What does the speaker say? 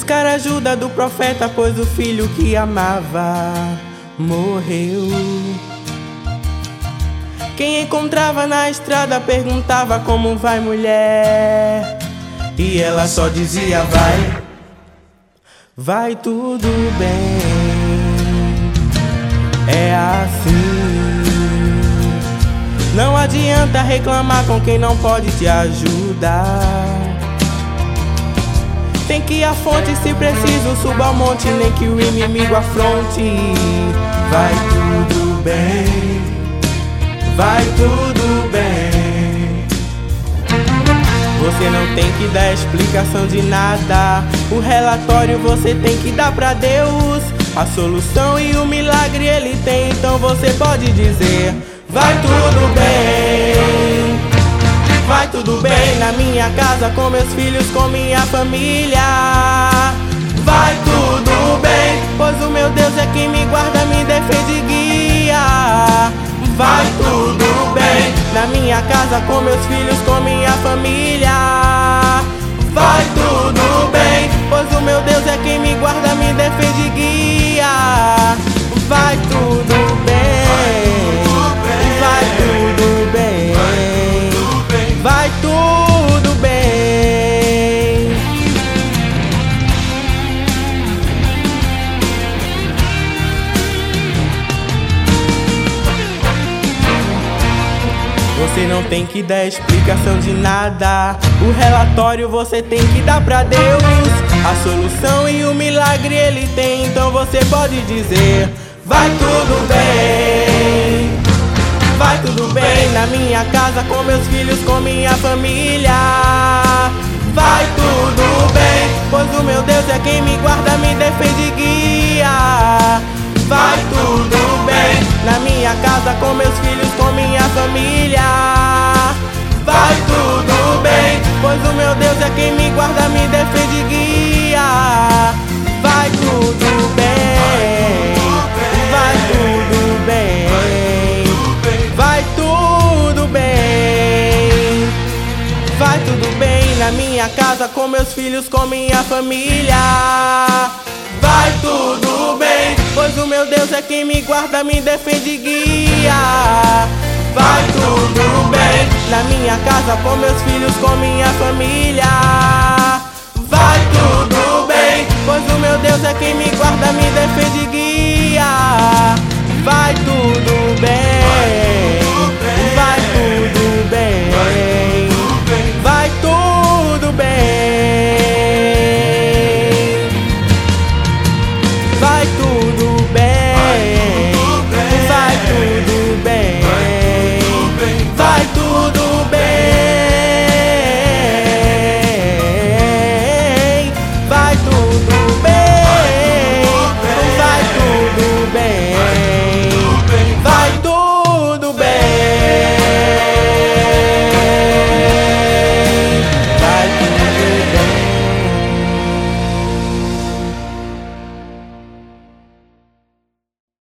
buscar ajuda do profeta, pois o filho que amava morreu. Quem encontrava na estrada perguntava: como vai, mulher? E ela só dizia: vai tudo bem. É assim. Não adianta reclamar com quem não pode te ajudar. Tem que ir à fonte, se preciso suba ao monte, nem que o inimigo afronte. Vai tudo bem, vai tudo bem. Você não tem que dar explicação de nada. O relatório você tem que dar pra Deus. A solução e o milagre Ele tem, então você pode dizer: vai tudo bem, vai tudo bem na minha casa, com meus filhos, com minha família. Vai tudo bem, pois o meu Deus é quem me guarda, me defende e guia. Vai tudo bem na minha casa, com meus filhos, com minha família. Vai tudo bem, pois o meu Deus é quem me guarda, me defende e guia. Vai tudo bem, vai tudo bem, vai tudo bem. Você não tem que dar explicação de nada. O relatório você tem que dar pra Deus. A solução e o milagre Ele tem, então você pode dizer: vai tudo bem, vai tudo bem na minha casa, com meus filhos, com minha família. Vai tudo bem, pois o meu Deus é quem me guarda, me defende e guia. Vai tudo bem na minha casa, com meus filhos, com minha família. Vai tudo bem, pois o meu Deus é quem me guarda, me defende e guia. Vai tudo bem, vai tudo bem, vai tudo bem. Vai tudo bem na minha casa, com meus filhos, com minha família. Vai tudo bem, pois o meu Deus é quem me guarda, me defende e guia. Vai tudo bem na minha casa, com meus filhos, com minha família. Vai tudo bem, pois o meu Deus é quem me guarda, me defende e guia.